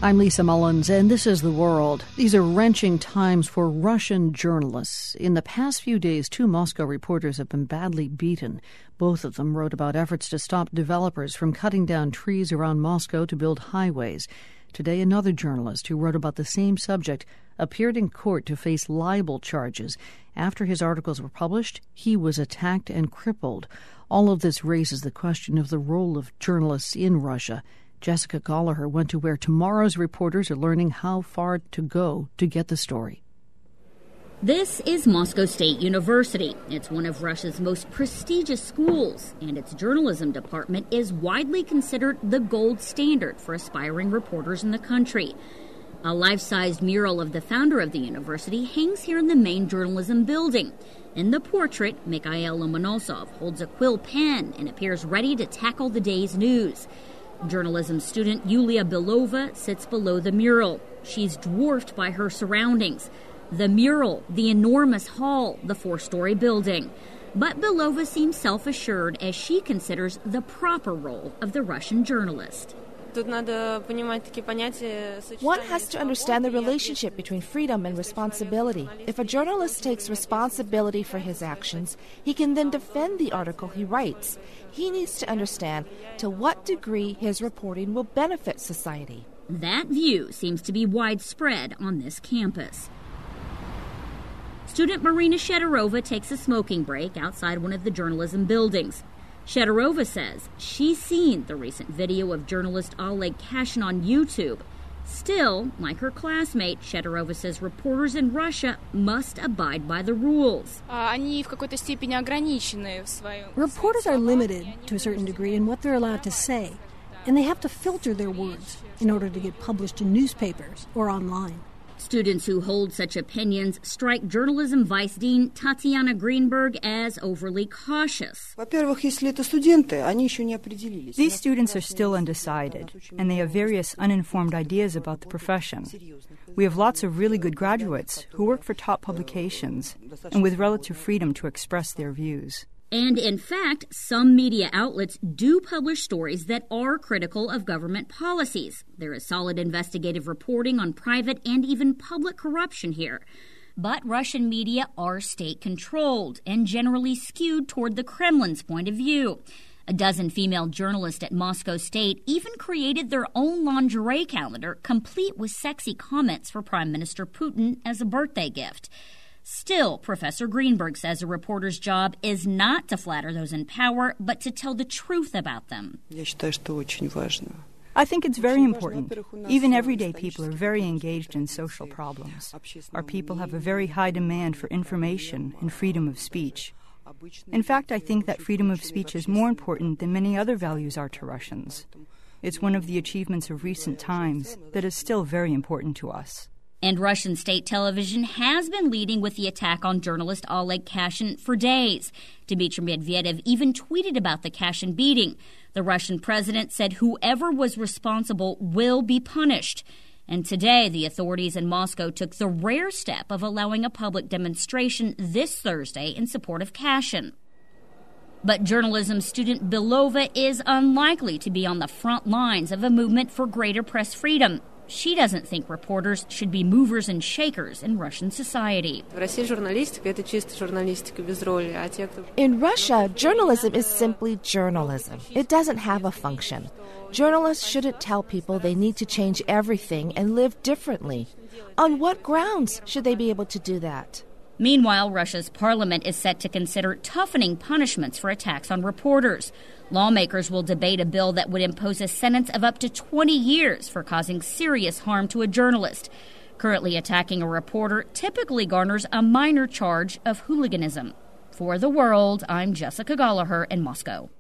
I'm Lisa Mullins, and this is The World. These are wrenching times for Russian journalists. In the past few days, 2 Moscow reporters have been badly beaten. Both of them wrote about efforts to stop developers from cutting down trees around Moscow to build highways. Today, another journalist who wrote about the same subject appeared in court to face libel charges. After his articles were published, he was attacked and crippled. All of this raises the question of the role of journalists in Russia. Jessica Gallagher went to where tomorrow's reporters are learning how far to go to get the story. This is Moscow State University. It's one of Russia's most prestigious schools, and its journalism department is widely considered the gold standard for aspiring reporters in the country. A life-sized mural of the founder of the university hangs here in the main journalism building. In the portrait, Mikhail Lomonosov holds a quill pen and appears ready to tackle the day's news. Journalism student Yulia Belova sits below the mural. She's dwarfed by her surroundings. The mural, the enormous hall, the 4-story building. But Belova seems self-assured as she considers the proper role of the Russian journalist. One has to understand the relationship between freedom and responsibility. If a journalist takes responsibility for his actions, he can then defend the article he writes. He needs to understand to what degree his reporting will benefit society. That view seems to be widespread on this campus. Student Marina Shedorova takes a smoking break outside one of the journalism buildings. Shedorova says she's seen the recent video of journalist Oleg Kashin on YouTube. Still, like her classmate, Shedorova says reporters in Russia must abide by the rules. Reporters are limited to a certain degree in what they're allowed to say, and they have to filter their words in order to get published in newspapers or online. Students who hold such opinions strike journalism vice dean Tatiana Greenberg as overly cautious. These students are still undecided, and they have various uninformed ideas about the profession. We have lots of really good graduates who work for top publications and with relative freedom to express their views. And in fact, some media outlets do publish stories that are critical of government policies. There is solid investigative reporting on private and even public corruption here. But Russian media are state-controlled and generally skewed toward the Kremlin's point of view. A dozen female journalists at Moscow State even created their own lingerie calendar, complete with sexy comments for Prime Minister Putin as a birthday gift. Still, Professor Greenberg says a reporter's job is not to flatter those in power, but to tell the truth about them. I think it's very important. Even everyday people are very engaged in social problems. Our people have a very high demand for information and freedom of speech. In fact, I think that freedom of speech is more important than many other values are to Russians. It's one of the achievements of recent times that is still very important to us. And Russian state television has been leading with the attack on journalist Oleg Kashin for days. Dmitry Medvedev even tweeted about the Kashin beating. The Russian president said whoever was responsible will be punished. And today, the authorities in Moscow took the rare step of allowing a public demonstration this Thursday in support of Kashin. But journalism student Belova is unlikely to be on the front lines of a movement for greater press freedom. She doesn't think reporters should be movers and shakers in Russian society. In Russia, journalism is simply journalism. It doesn't have a function. Journalists shouldn't tell people they need to change everything and live differently. On what grounds should they be able to do that? Meanwhile, Russia's parliament is set to consider toughening punishments for attacks on reporters. Lawmakers will debate a bill that would impose a sentence of up to 20 years for causing serious harm to a journalist. Currently, attacking a reporter typically garners a minor charge of hooliganism. For The World, I'm Jessica Gallagher in Moscow.